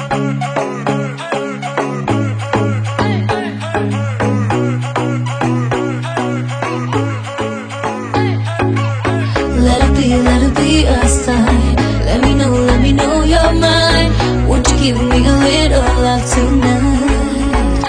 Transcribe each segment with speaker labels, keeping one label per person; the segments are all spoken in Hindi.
Speaker 1: Let it be a sign. Let me know you're mine. Won't you give me a little love tonight?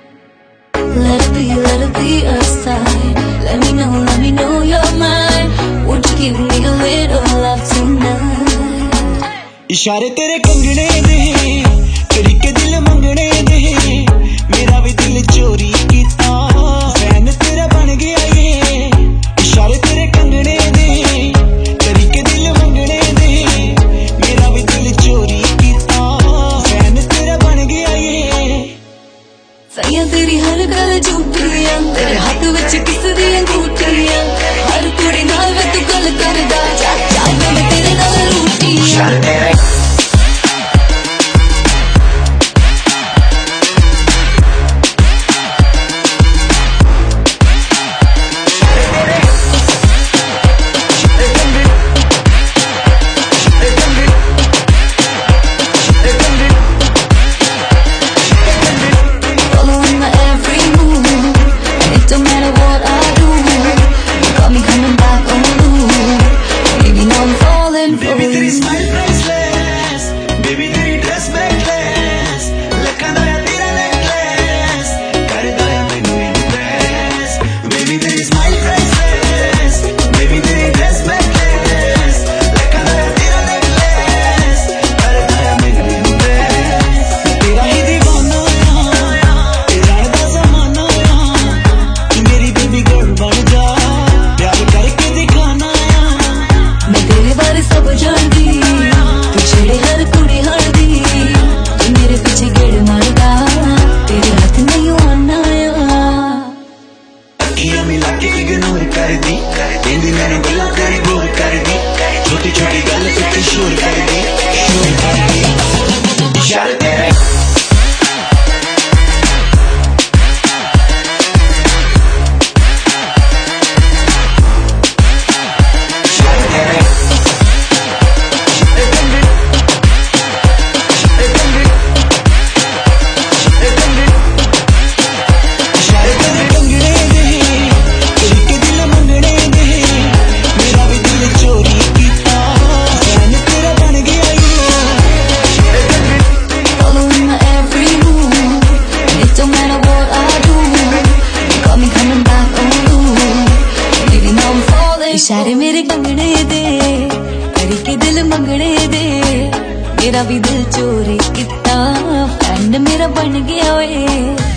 Speaker 1: Let it be a sign. Let me know you're mine. Won't you give me a little love tonight?
Speaker 2: इशारे तेरे कंगने दे, तरीके दिल मंगने दे, मेरा भी दिल चोरी कीता, फैन तेरा बन गया ये। इशारे तेरे कंगने दे, तरीके दिल मंगने दे, मेरा भी दिल चोरी कीता, फैन तेरा बन गया ये।
Speaker 1: सैया तेरी हर गल झूठियां, तेरे हाथ विच किस दी अंगूठियां, हर कुड़ी नाल वे तू गल करदा, जा मैं तेरे नाल रूठियां।
Speaker 2: छोटी छोटी गल पे शोर कर दी, शोर कर दी, इशारे तेरे।
Speaker 1: इशारे मेरे कंगने दे, तरीके दिल मंगने दे, मेरा भी दिल चोरी किता, फैन मेरा बन गया वे।